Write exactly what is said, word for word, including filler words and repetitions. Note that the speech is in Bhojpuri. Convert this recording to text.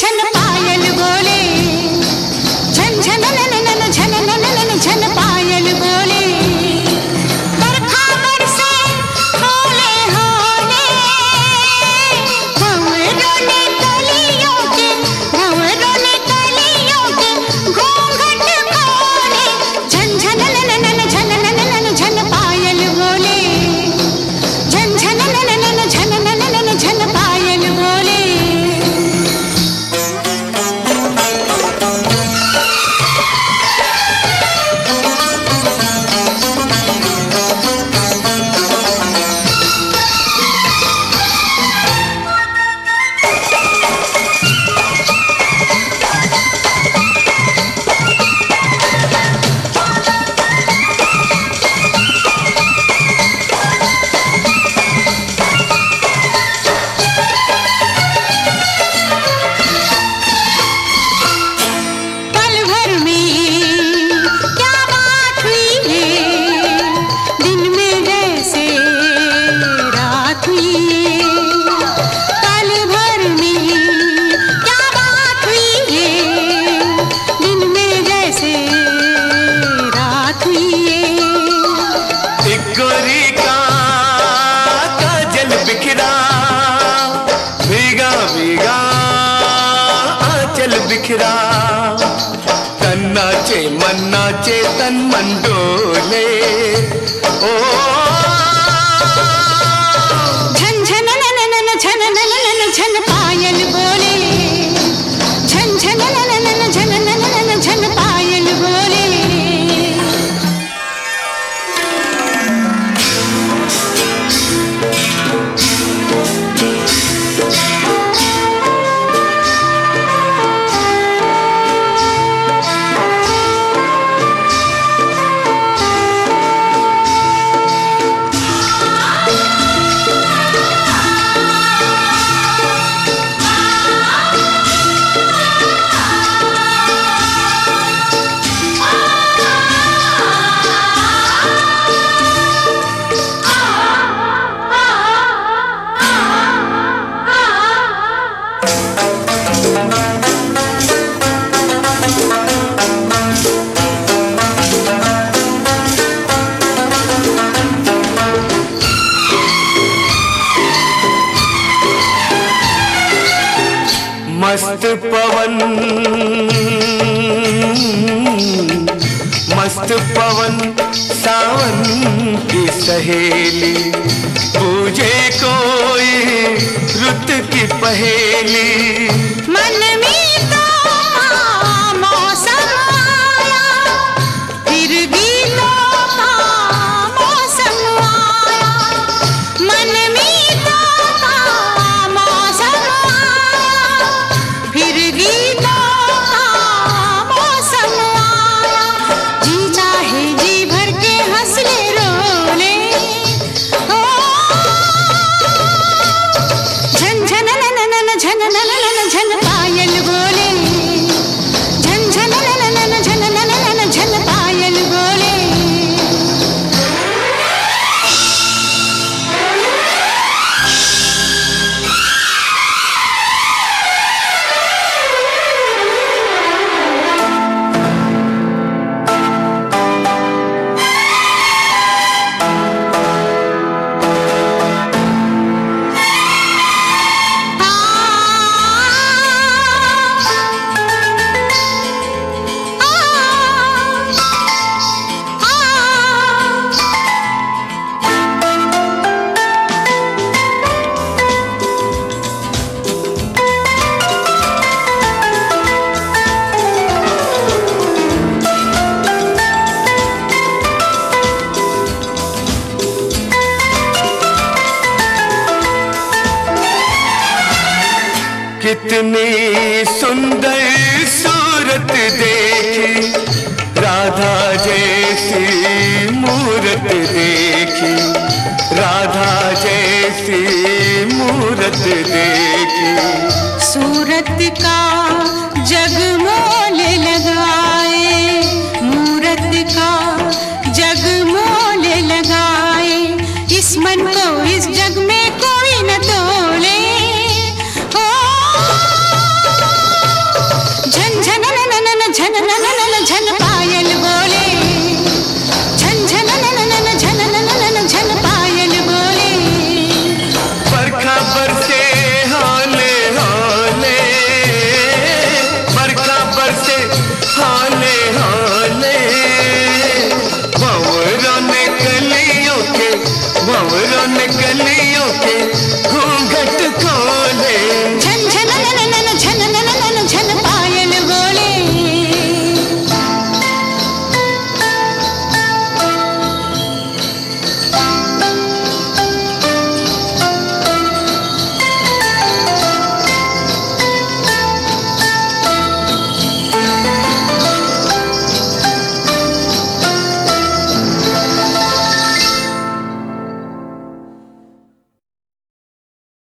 छन पायल बोले, झन झन नन नन झन नन नन झन पायल बोले। बरखा बरसे होले होले, भंवरों ने कलियों के, भंवरों ने कलियों के घूंघट खोले। झन झन नन नन झन नन नन झन पायल बोले, झन झन नन नन झन नन नन झन पायल बोले। बिखरा तन नाचे मन नाचे तन मन डोले। ओ झन झन नन नन झन नन नन झन पायल बोले, झन झन नन नन झन नन नन झन पायल बोले। मस्त पवन मस्त पवन सावन की सहेली, पूजे कोई रुत की पहेली। मन में तो मौसम आया, फिर गीतों का मौसम आया। मन में तो मौसम आया, फिर गीतों का मौसम आया। जी चाहे जी भर के हंस ले रो ले, ओ झन झन नन नन झन नन नन झन पायल बोले, झन झन नन नन झन नन नन झन पायल बोले। कितनी सुंदर सूरत देखी, राधा जैसी मूरत देखी, राधा जैसी मूरत देखी। सूरत का जगमोल लगाए, मूरत का जगमोल लगाए। इस मन को इस जग में कोई न तोले, ओ झन